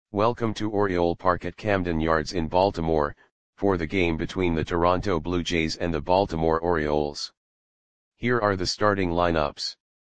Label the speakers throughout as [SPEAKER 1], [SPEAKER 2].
[SPEAKER 1] Welcome to Oriole Park at Camden Yards in Baltimore, for the game between the Toronto Blue Jays and the Baltimore Orioles. Here are the starting lineups.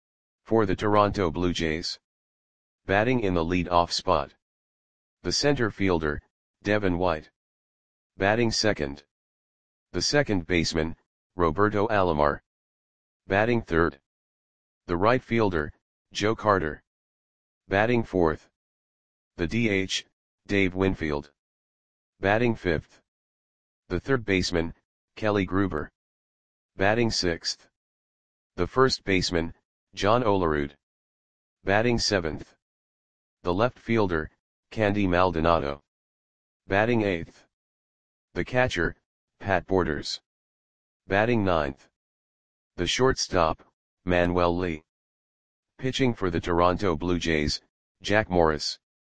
[SPEAKER 1] For the Toronto Blue Jays. Batting in the lead-off spot. The center fielder, Devin White. Batting second. The second baseman, Roberto Alomar. Batting third. The right fielder, Joe Carter. Batting fourth. The DH, Dave Winfield. Batting fifth. The third baseman, Kelly Gruber. Batting sixth. The first baseman, John Olerud. Batting seventh. The left fielder, Candy Maldonado. Batting eighth. The catcher, Pat Borders. Batting ninth. The shortstop, Manuel Lee. Pitching for the Toronto Blue Jays, Jack Morris.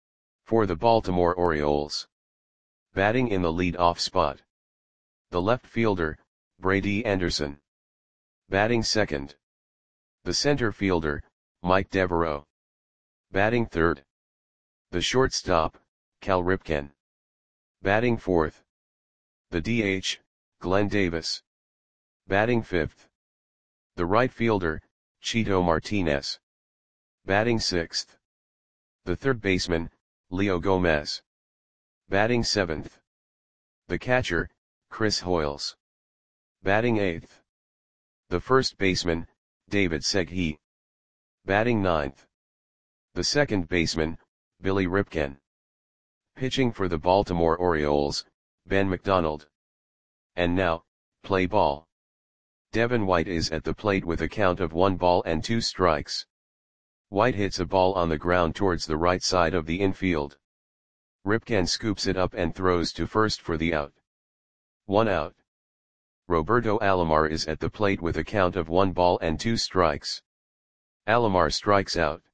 [SPEAKER 1] For the Baltimore Orioles. Batting in the lead-off spot. The left fielder, Brady Anderson. Batting second. The center fielder, Mike Devereaux. Batting third. The shortstop, Cal Ripken. Batting fourth. The DH, Glenn Davis. Batting fifth. The right fielder, Chito Martinez. Batting sixth. The third baseman, Leo Gomez. Batting seventh. The catcher, Chris Hoiles. Batting eighth. The first baseman, David Segui. Batting ninth. The second baseman, Billy Ripken. Pitching for the Baltimore Orioles, Ben McDonald. And now, play ball. Devin White is at the plate with a count of 1 ball and 2 strikes. White hits a ball on the ground towards the right side of the infield. Ripken scoops it up and throws to first for the out. 1 out. Roberto Alomar is at the plate with a count of 1 ball and 2 strikes. Alomar strikes out.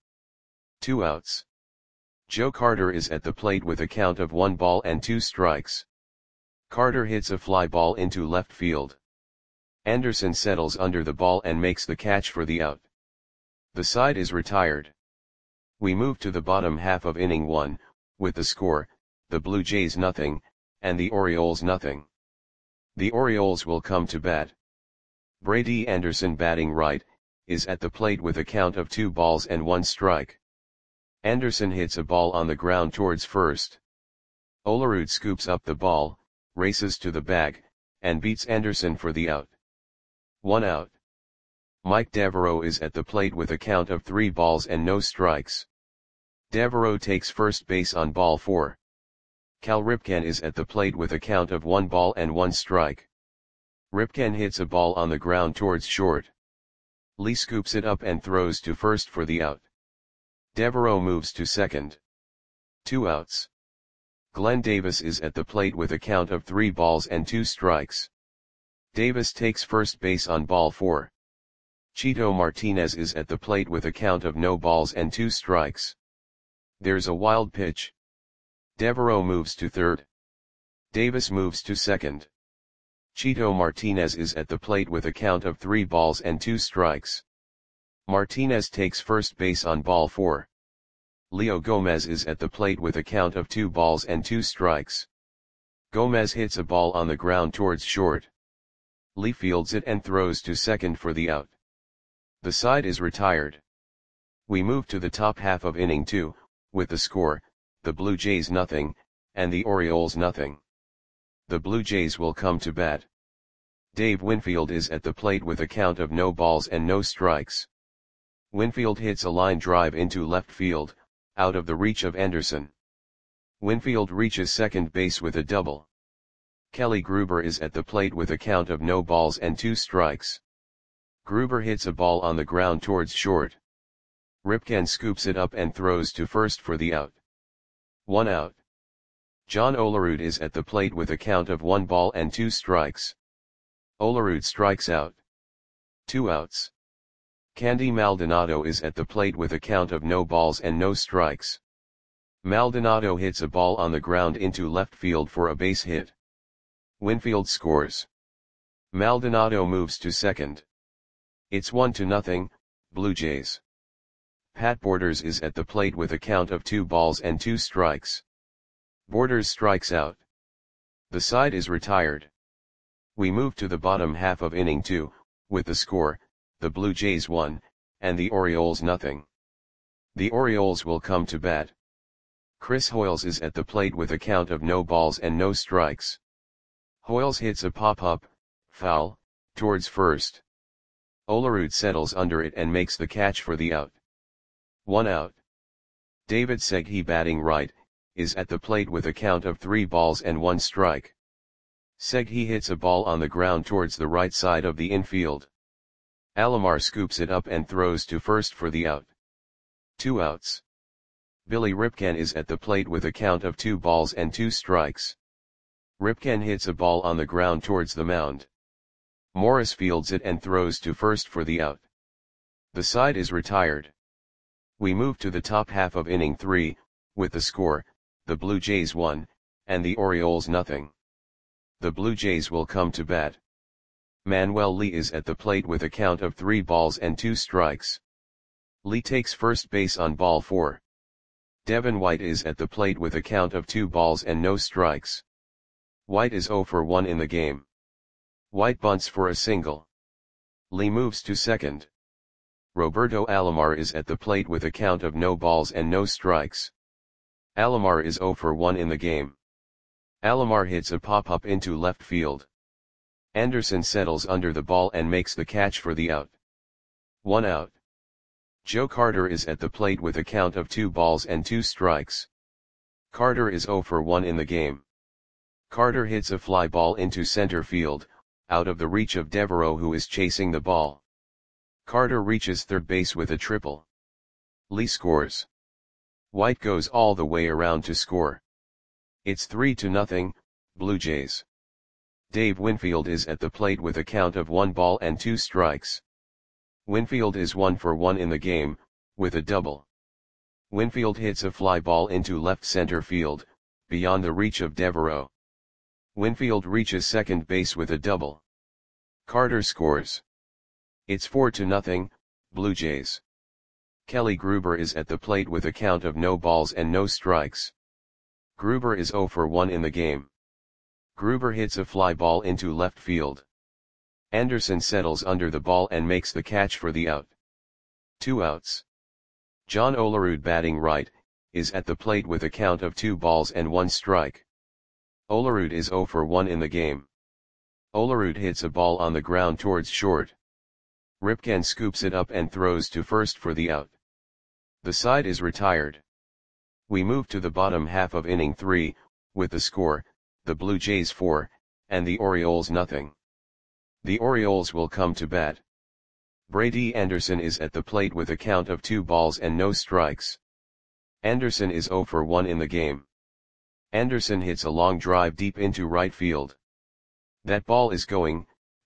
[SPEAKER 1] 2 outs. Joe Carter is at the plate with a count of 1 ball and 2 strikes. Carter hits a fly ball into left field. Anderson settles under the ball and makes the catch for the out. The side is retired. We move to the bottom half of inning 1, with the score, the Blue Jays 0, and the Orioles 0. The Orioles will come to bat. Brady Anderson, batting right, is at the plate with a count of 2 balls and 1 strike. Anderson hits a ball on the ground towards first. Olerud scoops up the ball, races to the bag, and beats Anderson for the out. 1 out. Mike Devereaux is at the plate with a count of 3 balls and no strikes. Devereaux takes first base on ball 4. Cal Ripken is at the plate with a count of 1 ball and 1 strike. Ripken hits a ball on the ground towards short. Lee scoops it up and throws to first for the out. Devereaux moves to second. 2 outs. Glenn Davis is at the plate with a count of 3 balls and 2 strikes. Davis takes first base on ball 4. Chito Martinez is at the plate with a count of no balls and 2 strikes. There's a wild pitch. Devereaux moves to third. Davis moves to second. Chito Martinez is at the plate with a count of 3 balls and 2 strikes. Martinez takes first base on ball 4. Leo Gomez is at the plate with a count of 2 balls and 2 strikes. Gomez hits a ball on the ground towards short. Lee fields it and throws to second for the out. The side is retired. We move to the top half of inning 2, with the score, the Blue Jays 0, and the Orioles 0. The Blue Jays will come to bat. Dave Winfield is at the plate with a count of no balls and no strikes. Winfield hits a line drive into left field, out of the reach of Anderson. Winfield reaches second base with a double. Kelly Gruber is at the plate with a count of no balls and 2 strikes. Gruber hits a ball on the ground towards short. Ripken scoops it up and throws to first for the out. 1 out. John Olerud is at the plate with a count of 1 ball and 2 strikes. Olerud strikes out. 2 outs. Candy Maldonado is at the plate with a count of no balls and no strikes. Maldonado hits a ball on the ground into left field for a base hit. Winfield scores. Maldonado moves to second. It's 1-0, Blue Jays. Pat Borders is at the plate with a count of 2 balls and 2 strikes. Borders strikes out. The side is retired. We move to the bottom half of inning 2, with the score, the Blue Jays 1, and the Orioles nothing. The Orioles will come to bat. Chris Hoiles is at the plate with a count of no balls and no strikes. Hoiles hits a pop-up, foul, towards first. Olerud settles under it and makes the catch for the out. 1 out. David Segui, batting right, is at the plate with a count of 3 balls and 1 strike. Segui hits a ball on the ground towards the right side of the infield. Alomar scoops it up and throws to first for the out. 2 outs. Billy Ripken is at the plate with a count of 2 balls and 2 strikes. Ripken hits a ball on the ground towards the mound. Morris fields it and throws to first for the out. The side is retired. We move to the top half of inning 3, with the score, the Blue Jays 1, and the Orioles nothing. The Blue Jays will come to bat. Manuel Lee is at the plate with a count of 3 balls and 2 strikes. Lee takes first base on ball 4. Devin White is at the plate with a count of 2 balls and no strikes. White is 0 for 1 in the game. White bunts for a single. Lee moves to second. Roberto Alomar is at the plate with a count of no balls and no strikes. Alomar is 0 for 1 in the game. Alomar hits a pop-up into left field. Anderson settles under the ball and makes the catch for the out. 1 out. Joe Carter is at the plate with a count of 2 balls and 2 strikes. Carter is 0 for 1 in the game. Carter hits a fly ball into center field, out of the reach of Devereaux, who is chasing the ball. Carter reaches third base with a triple. Lee scores. White goes all the way around to score. It's 3-0, Blue Jays. Dave Winfield is at the plate with a count of 1 ball and 2 strikes. Winfield is 1 for 1 in the game, with a double. Winfield hits a fly ball into left center field, beyond the reach of Devereaux. Winfield reaches second base with a double. Carter scores. It's 4-0, Blue Jays. Kelly Gruber is at the plate with a count of no balls and no strikes. Gruber is 0 for 1 in the game. Gruber hits a fly ball into left field. Anderson settles under the ball and makes the catch for the out. 2 outs. John Olerud, batting right, is at the plate with a count of 2 balls and 1 strike. Olerud is 0 for 1 in the game. Olerud hits a ball on the ground towards short. Ripken scoops it up and throws to first for the out. The side is retired. We move to the bottom half of inning 3, with the score, the Blue Jays 4, and the Orioles nothing. The Orioles will come to bat. Brady Anderson is at the plate with a count of 2 balls and no strikes. Anderson is 0 for 1 in the game. Anderson hits a long drive deep into right field. That ball is gone.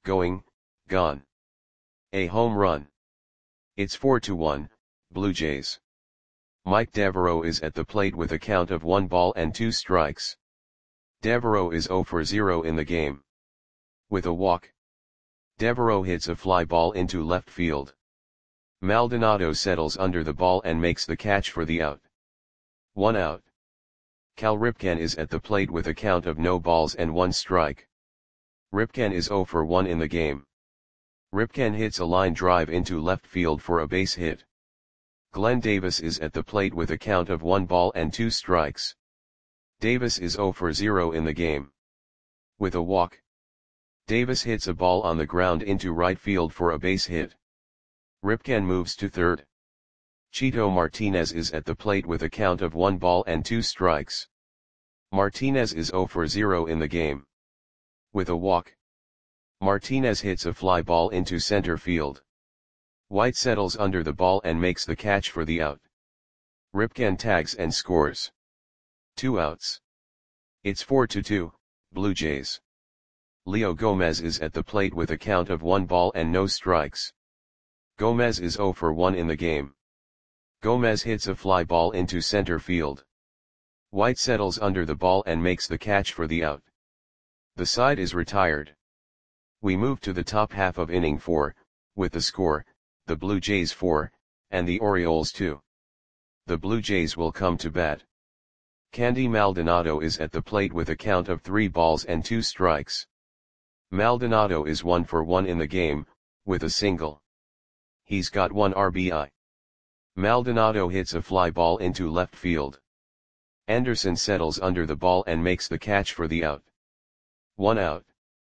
[SPEAKER 1] A home run. It's 4-1, Blue Jays. Mike Devereaux is at the plate with a count of 1 ball and 2 strikes. Devereaux is 0 for 0 in the game. With a walk. Devereaux hits a fly ball into left field. Maldonado settles under the ball and makes the catch for the out. 1 out. Cal Ripken is at the plate with a count of no balls and 1 strike. Ripken is 0 for 1 in the game. Ripken hits a line drive into left field for a base hit. Glenn Davis is at the plate with a count of 1 ball and 2 strikes. Davis is 0 for 0 in the game. With a walk. Davis hits a ball on the ground into right field for a base hit. Ripken moves to third. Chito Martinez is at the plate with a count of 1 ball and 2 strikes. Martinez is 0 for 0 in the game. With a walk. Martinez hits a fly ball into center field. White settles under the ball and makes the catch for the out. Ripken tags and scores. 2 outs. It's 4-2, Blue Jays. Leo Gomez is at the plate with a count of 1 ball and no strikes. Gomez is 0 for 1 in the game. Gomez hits a fly ball into center field. White settles under the ball and makes the catch for the out. The side is retired. We move to the top half of inning 4, with the score, the Blue Jays 4, and the Orioles 2. The Blue Jays will come to bat. Candy Maldonado is at the plate with a count of 3 balls and 2 strikes. Maldonado is 1 for 1 in the game, with a single. He's got 1 RBI. Maldonado hits a fly ball into left field. Anderson settles under the ball and makes the catch for the out. 1 out.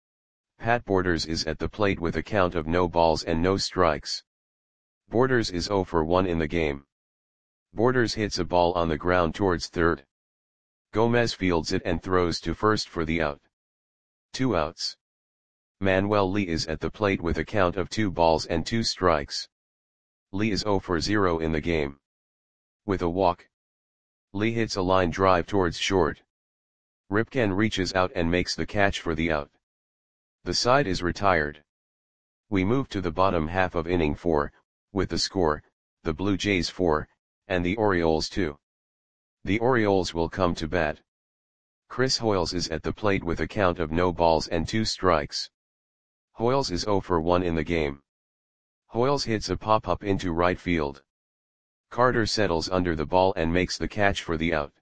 [SPEAKER 1] Pat Borders is at the plate with a count of no balls and no strikes. Borders is 0 for 1 in the game. Borders hits a ball on the ground towards third. Gomez fields it and throws to first for the out. 2 outs. Manuel Lee is at the plate with a count of 2 balls and 2 strikes. Lee is 0 for 0 in the game. With a walk, Lee hits a line drive towards short. Ripken reaches out and makes the catch for the out. The side is retired. We move to the bottom half of inning 4, with the score, the Blue Jays 4, and the Orioles 2. The Orioles will come to bat. Chris Hoiles is at the plate with a count of no balls and 2 strikes. Hoiles is 0 for 1 in the game. Hoiles hits a pop-up into right field. Carter settles under the ball and makes the catch for the out.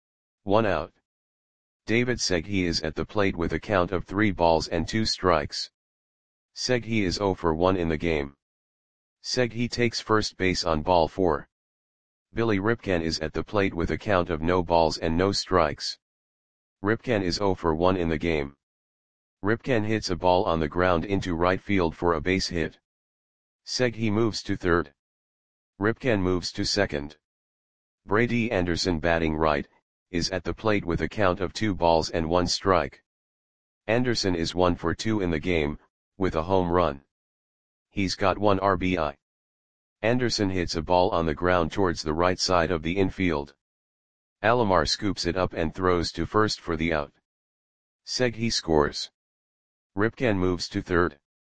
[SPEAKER 1] 1 out. David Segui is at the plate with a count of 3 balls and 2 strikes. Segui is 0 for 1 in the game. Segui takes first base on ball 4. Billy Ripken is at the plate with a count of no balls and no strikes. Ripken is 0 for 1 in the game. Ripken hits a ball on the ground into right field for a base hit. Segui moves to third. Ripken moves to second. Brady Anderson, batting right, is at the plate with a count of 2 balls and 1 strike. Anderson is 1 for 2 in the game, with a home run. He's got 1 RBI. Anderson hits a ball on the ground towards the right side of the infield. Alomar scoops it up and throws to first for the out. Segui scores. Ripken moves to third.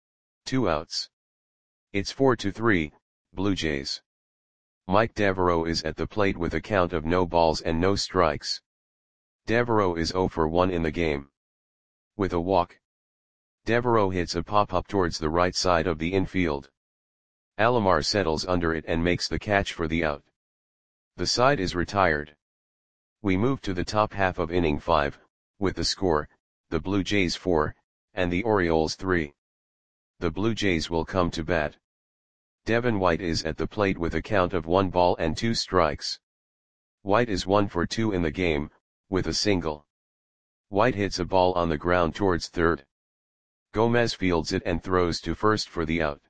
[SPEAKER 1] 2 outs. It's 4-3, Blue Jays. Mike Devereaux is at the plate with a count of no balls and no strikes. Devereaux is 0 for 1 in the game. With a walk, Devereaux hits a pop-up towards the right side of the infield. Alomar settles under it and makes the catch for the out. The side is retired. We move to the top half of inning 5, with the score, the Blue Jays 4, and the Orioles 3. The Blue Jays will come to bat. Devin White is at the plate with a count of 1 ball and 2 strikes. White is 1 for 2 in the game, with a single. White hits a ball on the ground towards third. Gomez fields it and throws to first for the out.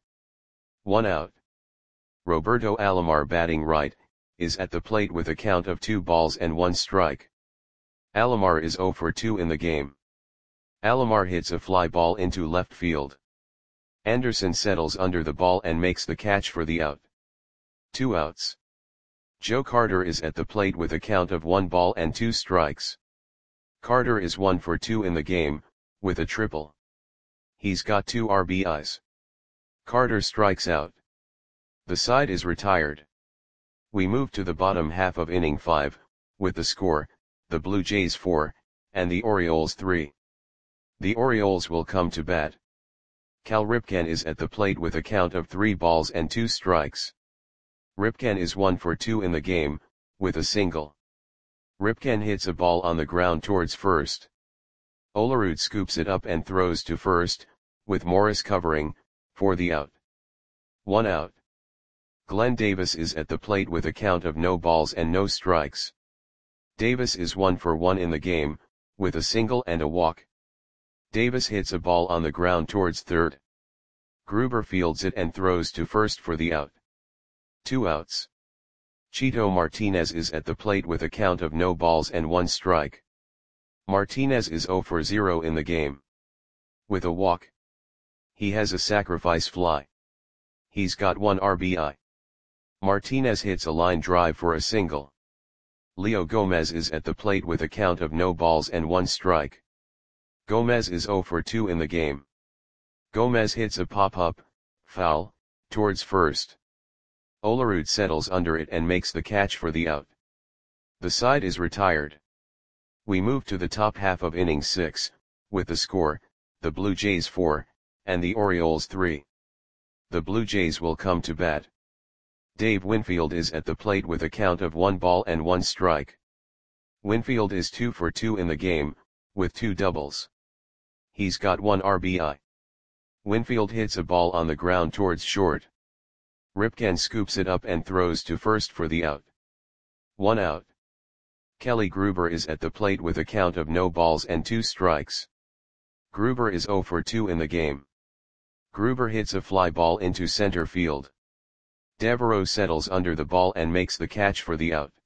[SPEAKER 1] 1 out. Roberto Alomar, batting right, is at the plate with a count of 2 balls and 1 strike. Alomar is 0 for 2 in the game. Alomar hits a fly ball into left field. Anderson settles under the ball and makes the catch for the out. 2 outs. Joe Carter is at the plate with a count of 1 ball and 2 strikes. Carter is 1 for 2 in the game, with a triple. He's got 2 RBIs. Carter strikes out. The side is retired. We move to the bottom half of inning 5, with the score, the Blue Jays 4, and the Orioles 3. The Orioles will come to bat. Cal Ripken is at the plate with a count of 3 balls and 2 strikes. Ripken is 1 for 2 in the game, with a single. Ripken hits a ball on the ground towards first. Olerud scoops it up and throws to first, with Morris covering, for the out. 1 out. Glenn Davis is at the plate with a count of no balls and no strikes. Davis is 1 for 1 in the game, with a single and a walk. Davis hits a ball on the ground towards third. Gruber fields it and throws to first for the out. 2 outs. Chito Martinez is at the plate with a count of no balls and 1 strike. Martinez is 0 for 0 in the game. With a walk, he has a sacrifice fly. He's got 1 RBI. Martinez hits a line drive for a single. Leo Gomez is at the plate with a count of no balls and 1 strike. Gomez is 0 for 2 in the game. Gomez hits a pop-up, foul, towards first. Olerud settles under it and makes the catch for the out. The side is retired. We move to the top half of inning 6, with the score, the Blue Jays 4, and the Orioles 3. The Blue Jays will come to bat. Dave Winfield is at the plate with a count of 1 ball and 1 strike. Winfield is 2 for 2 in the game, with 2 doubles. He's got 1 RBI. Winfield hits a ball on the ground towards short. Ripken scoops it up and throws to first for the out. 1 out. Kelly Gruber is at the plate with a count of no balls and 2 strikes. Gruber is 0 for 2 in the game. Gruber hits a fly ball into center field. Devereaux settles under the ball and makes the catch for the out.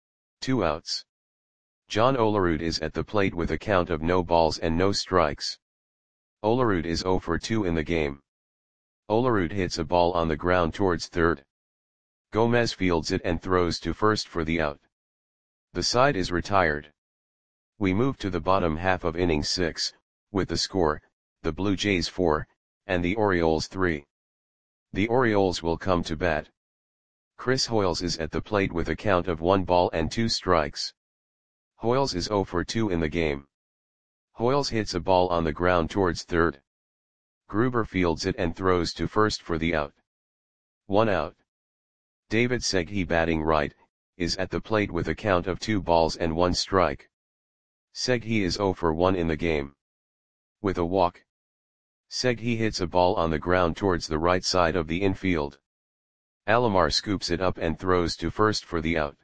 [SPEAKER 1] 2 outs. John Olerud is at the plate with a count of no balls and no strikes. Olerud is 0 for 2 in the game. Olerud hits a ball on the ground towards third. Gomez fields it and throws to first for the out. The side is retired. We move to the bottom half of inning 6, with the score, the Blue Jays 4, and the Orioles 3. The Orioles will come to bat. Chris Hoiles is at the plate with a count of 1 ball and 2 strikes. Hoiles is 0 for 2 in the game. Hoiles hits a ball on the ground towards third. Gruber fields it and throws to first for the out. 1 out. David Segui, batting right, is at the plate with a count of 2 balls and 1 strike. Segui is 0 for 1 in the game. With a walk. Segui hits a ball on the ground towards the right side of the infield. Alomar scoops it up and throws to first for the out.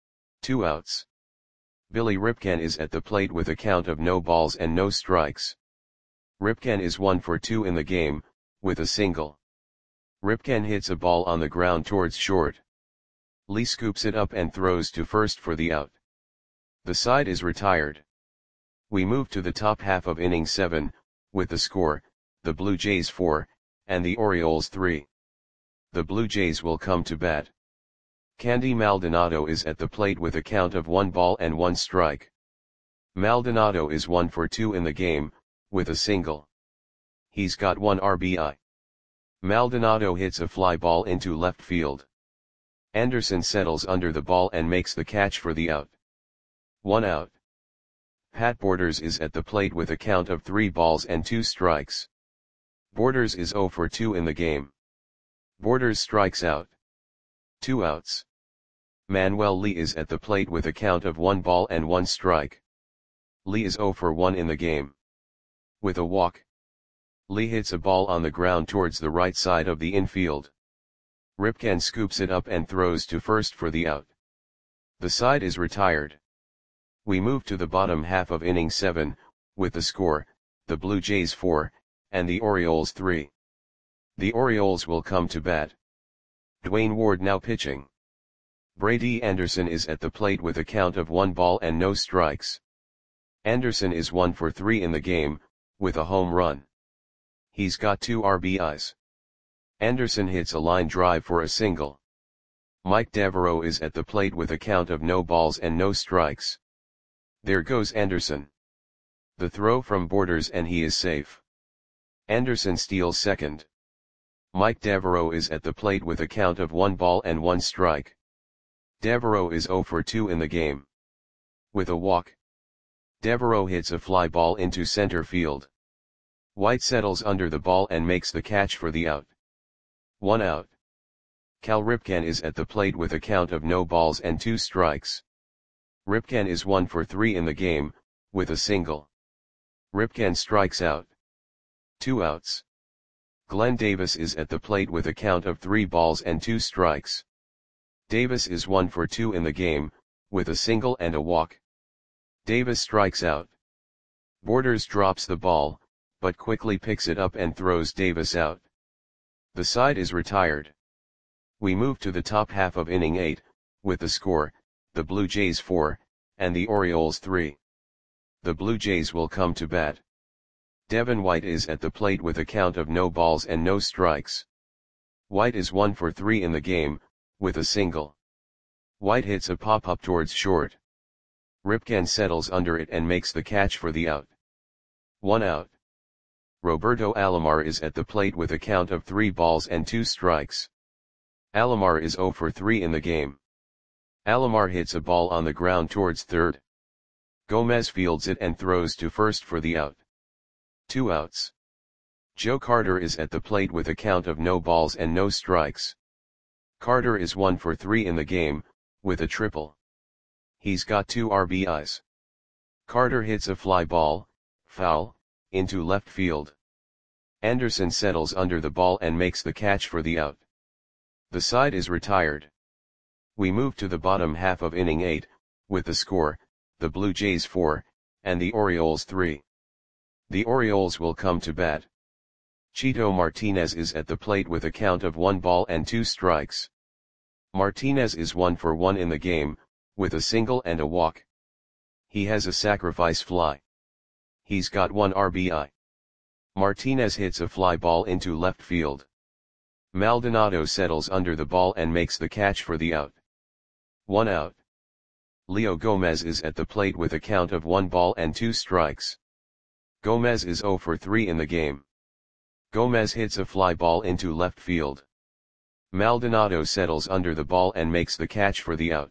[SPEAKER 1] 2 outs. Billy Ripken is at the plate with a count of no balls and no strikes. Ripken is 1 for 2 in the game, with a single. Ripken hits a ball on the ground towards short. Lee scoops it up and throws to first for the out. The side is retired. We move to the top half of inning 7, with the score, the Blue Jays 4, and the Orioles 3. The Blue Jays will come to bat. Candy Maldonado is at the plate with a count of 1 ball and 1 strike. Maldonado is 1 for 2 in the game, with a single. He's got 1 RBI. Maldonado hits a fly ball into left field. Anderson settles under the ball and makes the catch for the out. 1 out. Pat Borders is at the plate with a count of 3 balls and 2 strikes. Borders is 0 for 2 in the game. Borders strikes out. 2 outs. Manuel Lee is at the plate with a count of 1 ball and 1 strike. Lee is 0 for 1 in the game. With a walk. Lee hits a ball on the ground towards the right side of the infield. Ripken scoops it up and throws to first for the out. The side is retired. We move to the bottom half of inning 7, with the score, the Blue Jays 4, and the Orioles 3. The Orioles will come to bat. Dwayne Ward now pitching. Brady Anderson is at the plate with a count of 1 ball and no strikes. Anderson is 1 for 3 in the game, with a home run. He's got 2 RBIs. Anderson hits a line drive for a single. Mike Devereaux is at the plate with a count of no balls and no strikes. There goes Anderson. The throw from Borders and he is safe. Anderson steals second. Mike Devereaux is at the plate with a count of 1 ball and 1 strike. Devereaux is 0 for 2 in the game. With a walk. Devereaux hits a fly ball into center field. White settles under the ball and makes the catch for the out. 1 out. Cal Ripken is at the plate with a count of no balls and 2 strikes. Ripken is 1 for 3 in the game, with a single. Ripken strikes out. 2 outs. Glenn Davis is at the plate with a count of 3 balls and 2 strikes. Davis is 1 for 2 in the game, with a single and a walk. Davis strikes out. Borders drops the ball, but quickly picks it up and throws Davis out. The side is retired. We move to the top half of inning 8, with the score, the Blue Jays 4, and the Orioles 3. The Blue Jays will come to bat. Devin White is at the plate with a count of no balls and no strikes. White is 1 for 3 in the game, with a single. White hits a pop-up towards short. Ripken settles under it and makes the catch for the out. 1 out. Roberto Alomar is at the plate with a count of 3 balls and 2 strikes. Alomar is 0 for 3 in the game. Alomar hits a ball on the ground towards third. Gomez fields it and throws to first for the out. 2 outs. Joe Carter is at the plate with a count of no balls and no strikes. Carter is 1 for 3 in the game, with a triple. He's got 2 RBIs. Carter hits a fly ball, foul, into left field. Anderson settles under the ball and makes the catch for the out. The side is retired. We move to the bottom half of inning 8, with the score, the Blue Jays 4, and the Orioles 3. The Orioles will come to bat. Chito Martinez is at the plate with a count of 1 ball and 2 strikes. Martinez is 1 for 1 in the game, with a single and a walk. He has a sacrifice fly. He's got 1 RBI. Martinez hits a fly ball into left field. Maldonado settles under the ball and makes the catch for the out. 1 out. Leo Gomez is at the plate with a count of 1 ball and 2 strikes. Gomez is 0 for 3 in the game. Gomez hits a fly ball into left field. Maldonado settles under the ball and makes the catch for the out.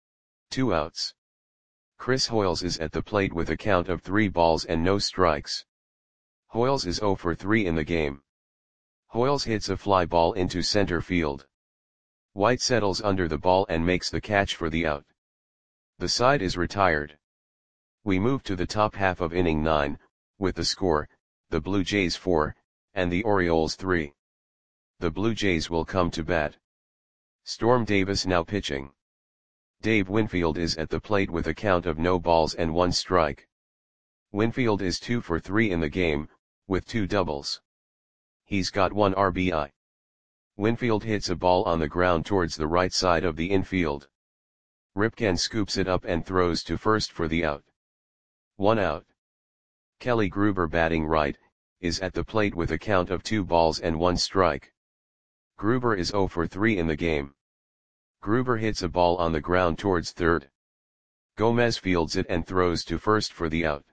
[SPEAKER 1] 2 outs. Chris Hoiles is at the plate with a count of 3 balls and no strikes. Hoiles is 0 for 3 in the game. Hoiles hits a fly ball into center field. White settles under the ball and makes the catch for the out. The side is retired. We move to the top half of inning 9, with the score, the Blue Jays 4, and the Orioles 3. The Blue Jays will come to bat. Storm Davis now pitching. Dave Winfield is at the plate with a count of no balls and 1 strike. Winfield is 2 for 3 in the game, with 2 doubles. He's got 1 RBI. Winfield hits a ball on the ground towards the right side of the infield. Ripken scoops it up and throws to first for the out. 1 out. Kelly Gruber batting right, is at the plate with a count of 2 balls and 1 strike. Gruber is 0 for 3 in the game. Gruber hits a ball on the ground towards third. Gomez fields it and throws to first for the out.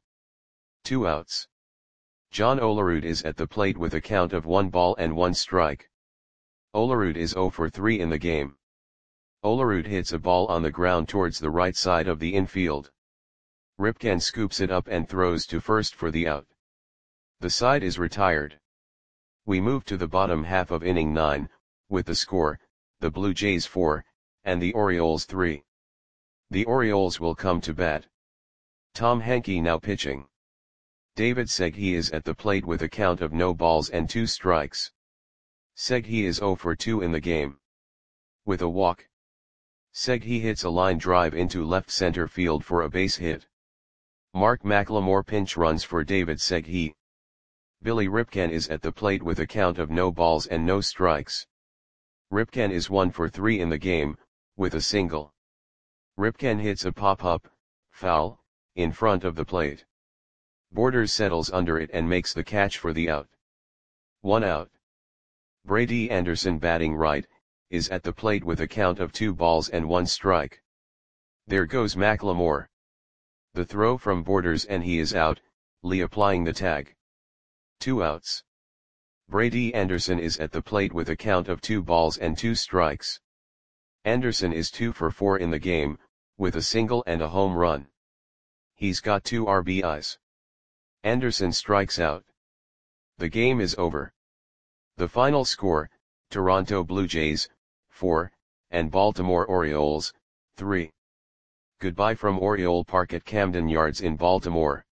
[SPEAKER 1] 2 outs. John Olerud is at the plate with a count of 1 ball and 1 strike. Olerud is 0 for 3 in the game. Olerud hits a ball on the ground towards the right side of the infield. Ripken scoops it up and throws to first for the out. The side is retired. We move to the bottom half of inning 9, with the score, the Blue Jays 4, and the Orioles 3. The Orioles will come to bat. Tom Henke now pitching. David Segui is at the plate with a count of no balls and 2 strikes. Segui is 0 for 2 in the game. With a walk. Segui hits a line drive into left center field for a base hit. Mark McLemore pinch runs for David Segui. Billy Ripken is at the plate with a count of no balls and no strikes. Ripken is 1 for 3 in the game, with a single. Ripken hits a pop-up, foul, in front of the plate. Borders settles under it and makes the catch for the out. 1 out. Brady Anderson batting right, is at the plate with a count of 2 balls and 1 strike. There goes McLemore. The throw from Borders and he is out, Lee applying the tag. 2 outs. Brady Anderson is at the plate with a count of 2 balls and 2 strikes. Anderson is 2 for 4 in the game, with a single and a home run. He's got 2 RBIs. Anderson strikes out. The game is over. The final score, Toronto Blue Jays, 4, and Baltimore Orioles, 3. Goodbye from Oriole Park at Camden Yards in Baltimore.